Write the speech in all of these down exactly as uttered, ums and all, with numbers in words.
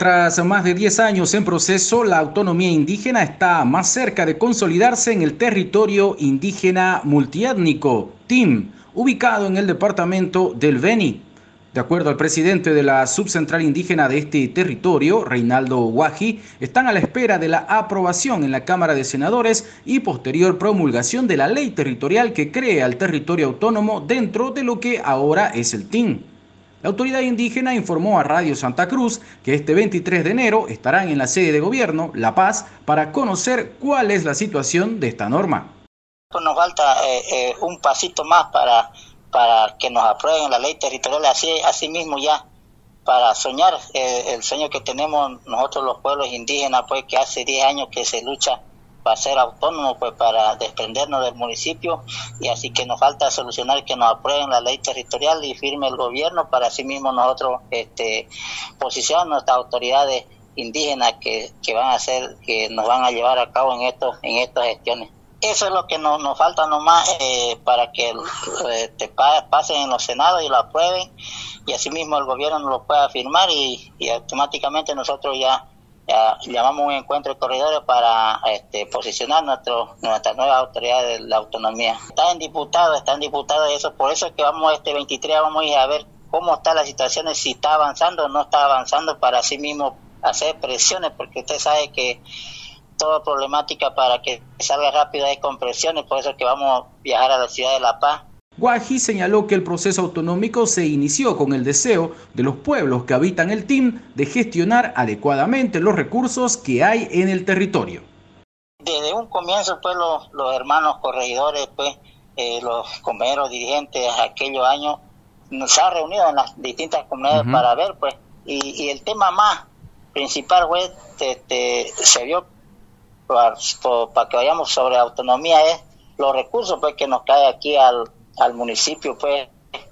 Tras más de diez años en proceso, la autonomía indígena está más cerca de consolidarse en el territorio indígena multiétnico, T I M, ubicado en el departamento del Beni. De acuerdo al presidente de la subcentral indígena de este territorio, Reinaldo Guaji, están a la espera de la aprobación en la Cámara de Senadores y posterior promulgación de la ley territorial que crea el territorio autónomo dentro de lo que ahora es el T I M. La autoridad indígena informó a Radio Santa Cruz que este veintitrés de enero estarán en la sede de gobierno, La Paz, para conocer cuál es la situación de esta norma. Pues nos falta eh, eh, un pasito más para, para que nos aprueben la ley territorial, así, así mismo ya, para soñar eh, el sueño que tenemos nosotros los pueblos indígenas, pues que hace diez años que se lucha para ser autónomo, pues para desprendernos del municipio, y así que nos falta solucionar que nos aprueben la ley territorial y firme el gobierno para así mismo nosotros este, posicionar nuestras autoridades indígenas que, que van a hacer, que nos van a llevar a cabo en estos, en estas gestiones. Eso es lo que nos, nos falta nomás eh, para que este, pasen en los senados y lo aprueben, y así mismo el gobierno nos lo pueda firmar y, y automáticamente nosotros ya Ya, llamamos un encuentro de corredores para este, posicionar nuestro, nuestras nuevas autoridades de la autonomía. Están diputados, están diputados y eso, por eso es que vamos este veintitrés, vamos a ir a ver cómo está la situación, si está avanzando o no está avanzando, para así mismo hacer presiones, porque usted sabe que toda problemática para que salga rápido es con presiones, por eso es que vamos a viajar a la ciudad de La Paz. Guaji señaló que el proceso autonómico se inició con el deseo de los pueblos que habitan el T I M de gestionar adecuadamente los recursos que hay en el territorio. Desde un comienzo, pues, los, los hermanos corregidores, pues, eh, los compañeros dirigentes de aquellos años, nos han reunido en las distintas comunidades uh-huh. para ver, pues, y, y el tema más principal, pues, este, se vio para, para que vayamos sobre autonomía, es los recursos, pues, que nos cae aquí al al municipio, pues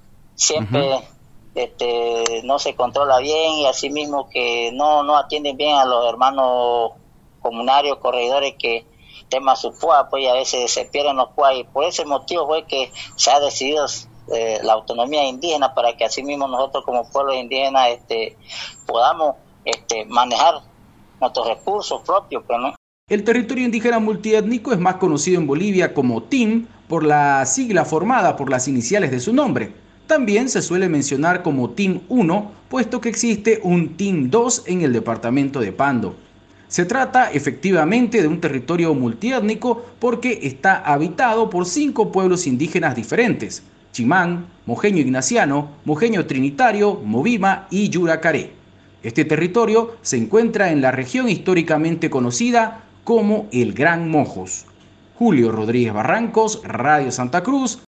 siempre uh-huh. este no se controla bien, y así mismo que no no atienden bien a los hermanos comunarios, corredores, que tema su púa, pues, y a veces se pierden los púas, y por ese motivo fue que se ha decidido eh, la autonomía indígena, para que así mismo nosotros como pueblos indígenas este podamos este manejar nuestros recursos propios, pues, ¿no? El territorio indígena multiétnico es más conocido en Bolivia como T I M por la sigla formada por las iniciales de su nombre. También se suele mencionar como T I M uno, puesto que existe un T I M dos en el departamento de Pando. Se trata efectivamente de un territorio multiétnico porque está habitado por cinco pueblos indígenas diferentes: Chimán, Mojeño Ignaciano, Mojeño Trinitario, Movima y Yuracaré. Este territorio se encuentra en la región históricamente conocida como el Gran Mojos. Julio Rodríguez Barrancos, Radio Santa Cruz.